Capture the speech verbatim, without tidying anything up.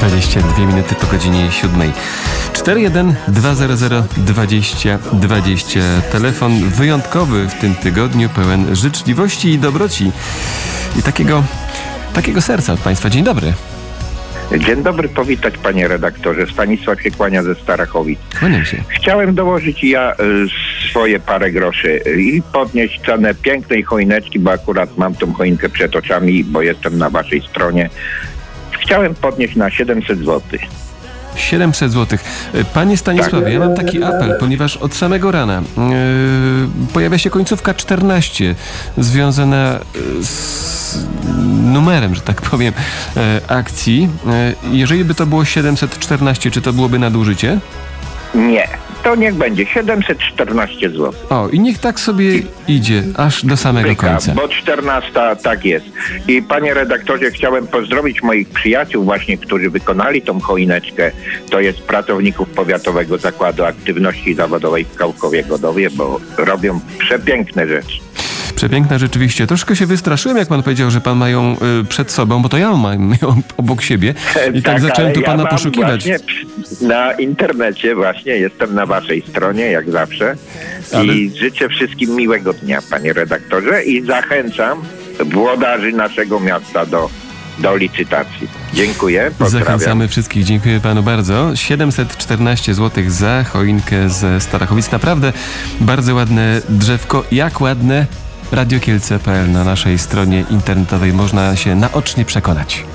dwadzieścia dwie minuty po godzinie siódmej. cztery jeden dwa zero zero dwadzieścia dwadzieścia. Telefon wyjątkowy w tym tygodniu, pełen życzliwości i dobroci. I takiego, takiego serca od Państwa. Dzień dobry. Dzień dobry, powitać panie redaktorze. Stanisław się kłania ze Starachowic. Kłaniam się. Chciałem dołożyć ja y, swoje parę groszy i podnieść cenę pięknej choineczki, bo akurat mam tą choinkę przed oczami, bo jestem na waszej stronie. Chciałem podnieść na siedemset złotych. siedemset złotych. Panie Stanisławie, Tak. ja mam taki apel, ponieważ od samego rana yy, pojawia się końcówka czternaście związana z numerem, że tak powiem, yy, akcji. Yy, jeżeli by to było siedemset czternaście, czy to byłoby nadużycie? Nie, to niech będzie siedemset czternaście złotych. O, i niech tak sobie idzie, aż do samego Byka, końca. bo czternasta tak jest. I panie redaktorze, chciałem pozdrowić moich przyjaciół właśnie, którzy wykonali tą choineczkę. To jest pracowników Powiatowego Zakładu Aktywności Zawodowej w Kałkowie-Godowie, bo robią przepiękne rzeczy. Przepiękna rzeczywiście. Troszkę się wystraszyłem, jak pan powiedział, że pan ma ją y, przed sobą, bo to ja mam ją obok siebie. I tak, tak zacząłem tu ja pana mam poszukiwać. Właśnie na internecie właśnie jestem na waszej stronie, jak zawsze. Ale... I życzę wszystkim miłego dnia, panie redaktorze. I zachęcam włodarzy naszego miasta do, do licytacji. Dziękuję. Pozdrawiam. Zachęcamy wszystkich. Dziękuję panu bardzo. siedemset czternaście złotych za choinkę ze Starachowic. Naprawdę bardzo ładne drzewko. Jak ładne? radio kielce kropka p l. Na naszej stronie internetowej można się naocznie przekonać.